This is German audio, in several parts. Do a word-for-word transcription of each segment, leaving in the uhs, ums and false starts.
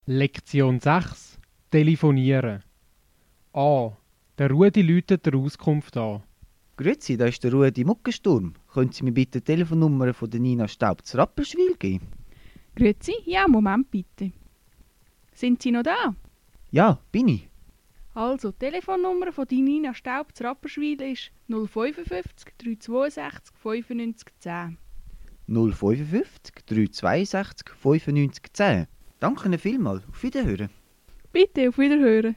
Lektion sechs. Telefonieren. A. Der Rudi läutet der Auskunft an. Grüezi, da ist der Rudi Muckensturm. Können Sie mir bitte die Telefonnummer von der Nina Staub zu Rapperswil geben? Grüezi, ja, Moment bitte. Sind Sie noch da? Ja, bin ich. Also, die Telefonnummer von die Nina Staub zu Rapperswil ist null fünfundfünfzig, dreihundertzweiundsechzig, fünfundneunzig, zehn. null fünfundfünfzig, dreihundertzweiundsechzig, fünfundneunzig, zehn. Danke Ihnen vielmals. Auf Wiederhören. Bitte, auf Wiederhören.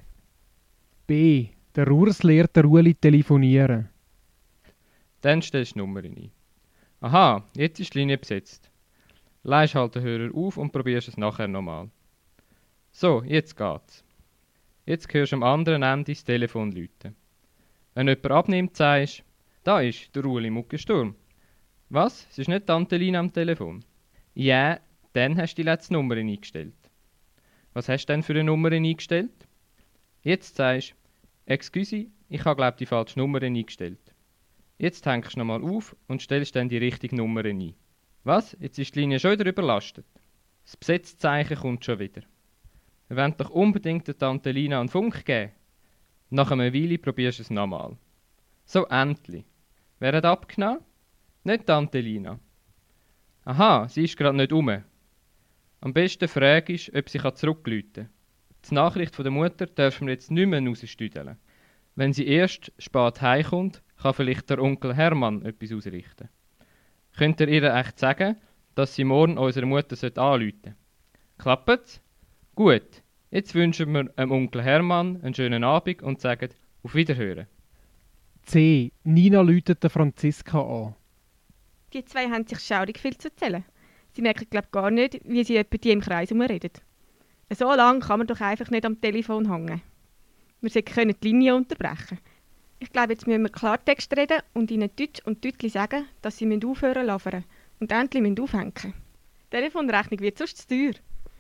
B. Der Urs lehrt der Ueli telefonieren. Dann stellst du die Nummer ein. Aha, jetzt ist die Linie besetzt. Leist halt den Hörer auf und probierst es nachher nochmal. So, jetzt geht's. Jetzt hörst du am anderen Ende das Telefon läuten. Wenn jemand abnimmt, sagst du, da ist der Ueli Muckensturm. Was? Es ist nicht Tante Lina am Telefon? Ja, dann hast du die letzte Nummer eingestellt. Was hast du denn für eine Nummer eingestellt? Jetzt sagst du, excuse, ich habe glaube die falsche Nummer eingestellt. Jetzt hängst du nochmal auf und stellst dann die richtige Nummer ein. Was? Jetzt ist die Linie schon wieder überlastet. Das Besetzzeichen kommt schon wieder. Wir wollen doch unbedingt der Tante Lina einen Funk geben. Nach einer Weile probierst du es nochmal. So, endlich. Wer hat abgenommen? Nicht Tante Lina. Aha, sie ist gerade nicht um. Am besten fragst du, ob sie zurückrufen kann. Die Nachricht von der Mutter dürfen wir jetzt nicht mehr rausstüdeln. Wenn sie erst spät heimkommt, kann vielleicht der Onkel Hermann etwas ausrichten. Könnt ihr ihr echt sagen, dass sie morgen unserer Mutter anrufen sollte? Klappt's? Gut, jetzt wünschen wir dem Onkel Hermann einen schönen Abend und sagen auf Wiederhören. C. Nina läutet der Franziska an. Die zwei haben sich schaurig viel zu erzählen. Sie merken, glaube gar nicht, wie sie etwa die im Kreis herumreden. So lange kann man doch einfach nicht am Telefon hängen. Wir können die Linie unterbrechen. Ich glaube, jetzt müssen wir Klartext reden und ihnen deutsch und deutlich sagen, dass sie aufhören lavern und endlich aufhängen müssen. Die Telefonrechnung wird sonst zu teuer.